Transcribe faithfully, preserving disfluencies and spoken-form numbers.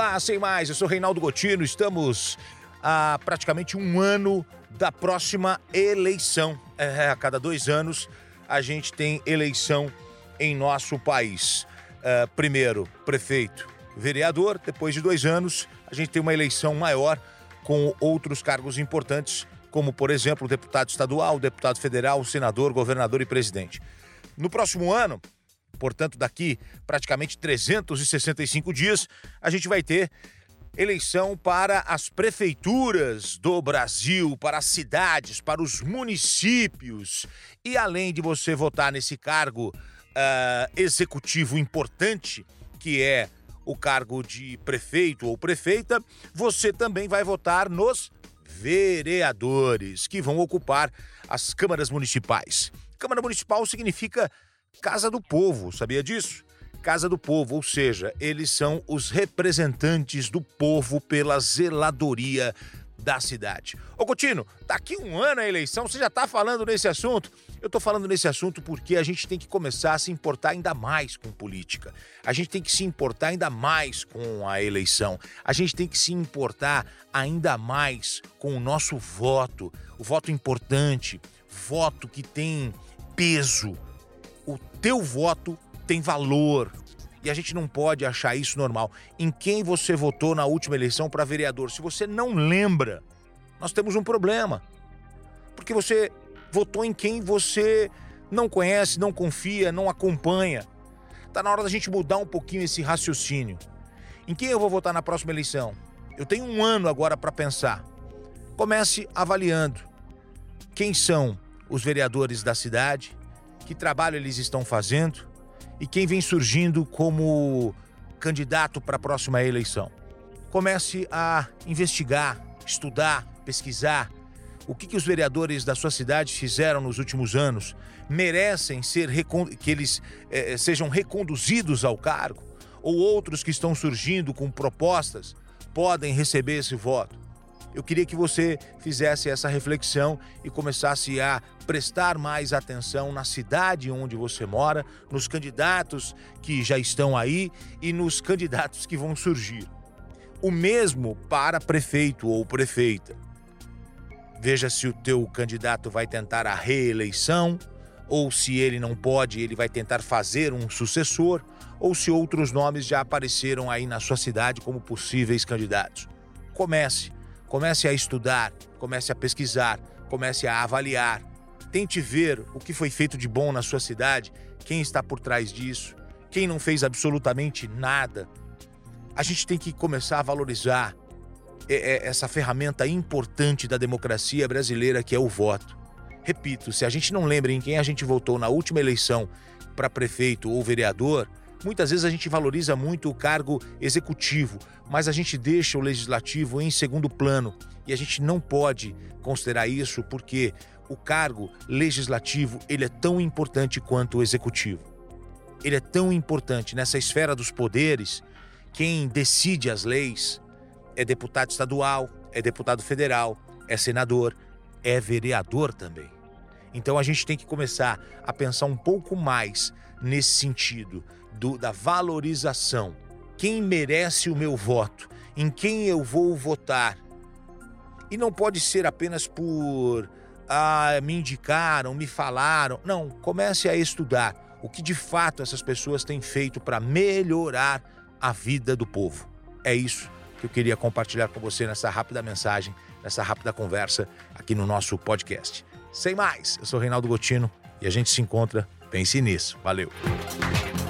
Olá, sem mais, eu sou Reinaldo Gotino, estamos há praticamente um ano da próxima eleição. É, a cada dois anos a gente tem eleição em nosso país. É, primeiro, prefeito, vereador, depois de dois anos a gente tem uma eleição maior com outros cargos importantes, como, por exemplo, o deputado estadual, o deputado federal, o senador, governador e presidente. No próximo ano, portanto, daqui praticamente trezentos e sessenta e cinco dias, a gente vai ter eleição para as prefeituras do Brasil, para as cidades, para os municípios. E além de você votar nesse cargo uh, executivo importante, que é o cargo de prefeito ou prefeita, você também vai votar nos vereadores, que vão ocupar as câmaras municipais. Câmara Municipal significa Casa do Povo, sabia disso? Casa do Povo, ou seja, eles são os representantes do povo pela zeladoria da cidade. Ô Gotino, daqui um ano a eleição, você já tá falando nesse assunto? Eu tô falando nesse assunto porque a gente tem que começar a se importar ainda mais com política. A gente tem que se importar ainda mais com a eleição. A gente tem que se importar ainda mais com o nosso voto. O voto importante, voto que tem peso. O teu voto tem valor e a gente não pode achar isso normal. Em quem você votou na última eleição para vereador? Se você não lembra, nós temos um problema. Porque você votou em quem você não conhece, não confia, não acompanha. Tá na hora da gente mudar um pouquinho esse raciocínio. Em quem eu vou votar na próxima eleição? Eu tenho um ano agora para pensar. Comece avaliando quem são os vereadores da cidade, que trabalho eles estão fazendo e quem vem surgindo como candidato para a próxima eleição. Comece a investigar, estudar, pesquisar o que, que os vereadores da sua cidade fizeram nos últimos anos. Merecem ser que eles eh, sejam reconduzidos ao cargo, ou outros que estão surgindo com propostas podem receber esse voto. Eu queria que você fizesse essa reflexão e começasse a prestar mais atenção na cidade onde você mora, nos candidatos que já estão aí e nos candidatos que vão surgir. O mesmo para prefeito ou prefeita. Veja se o teu candidato vai tentar a reeleição, ou se ele não pode, ele vai tentar fazer um sucessor, ou se outros nomes já apareceram aí na sua cidade como possíveis candidatos. Comece. Comece a estudar, comece a pesquisar, comece a avaliar. Tente ver o que foi feito de bom na sua cidade, quem está por trás disso, quem não fez absolutamente nada. A gente tem que começar a valorizar essa ferramenta importante da democracia brasileira, que é o voto. Repito, se a gente não lembra em quem a gente votou na última eleição para prefeito ou vereador, muitas vezes a gente valoriza muito o cargo executivo, mas a gente deixa o legislativo em segundo plano. E a gente não pode considerar isso porque o cargo legislativo ele é tão importante quanto o executivo. Ele é tão importante nessa esfera dos poderes. Quem decide as leis é deputado estadual, é deputado federal, é senador, é vereador também. Então a gente tem que começar a pensar um pouco mais nesse sentido do, da valorização. Quem merece o meu voto? Em quem eu vou votar? E não pode ser apenas por ah, me indicaram, me falaram. Não, comece a estudar o que de fato essas pessoas têm feito para melhorar a vida do povo. É isso que eu queria compartilhar com você nessa rápida mensagem, nessa rápida conversa aqui no nosso podcast. Sem mais, eu sou Reinaldo Gotino e a gente se encontra. Pense nisso. Valeu!